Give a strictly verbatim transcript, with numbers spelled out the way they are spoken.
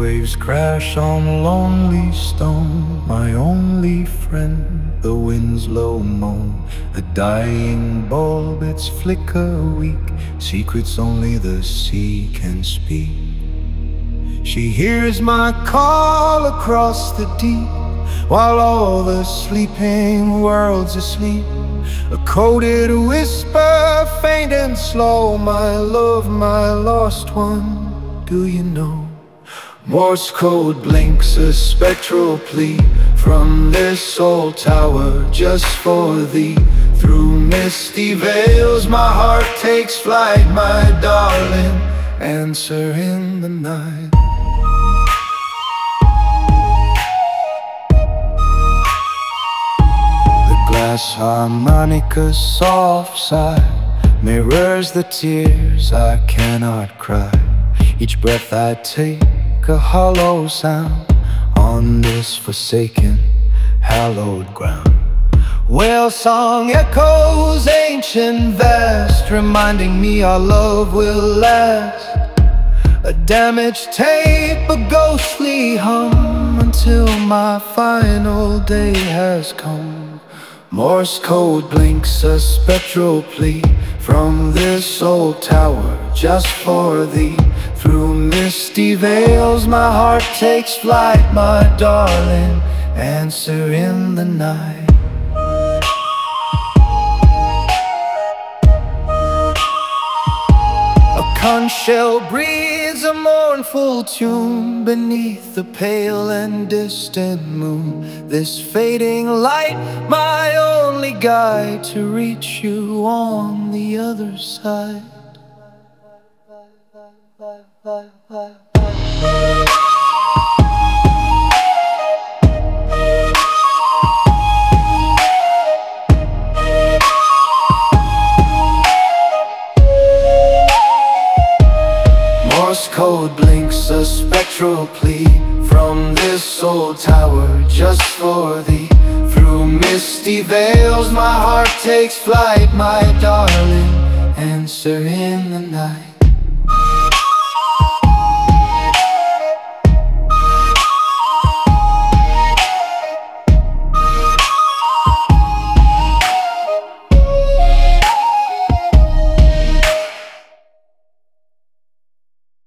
waves crash on lonely stone, my only friend. The wind's low moan, a dying bulb, its flicker weak, secrets only the sea can speak. She hears my call across the deep, while all the sleeping world's asleep. A coded whisper, faint and slow, my love, my lost one, do you know? Morse code blinks, a spectral plea from this old tower just for thee. Through misty veils my heart takes flight, my darling, answer in the night. Glass harmonica's soft sigh mirrors the tears I cannot cry. Each breath I take a hollow sound on this forsaken, hallowed ground. Whale song echoes ancient vast, reminding me our love will last. A damaged tape, a ghostly hum, until my final day has come. Morse code blinks, a spectral plea from this old tower just for thee. Through misty veils my heart takes flight, my darling, answer in the night. A conch shell breathes a mournful tune beneath the pale and distant moon. This fading light, my only guide to reach you on the other side. Morse code blinks, a spectral plea from this old tower just for thee. Through misty veils my heart takes flight, my darling, answer in the night.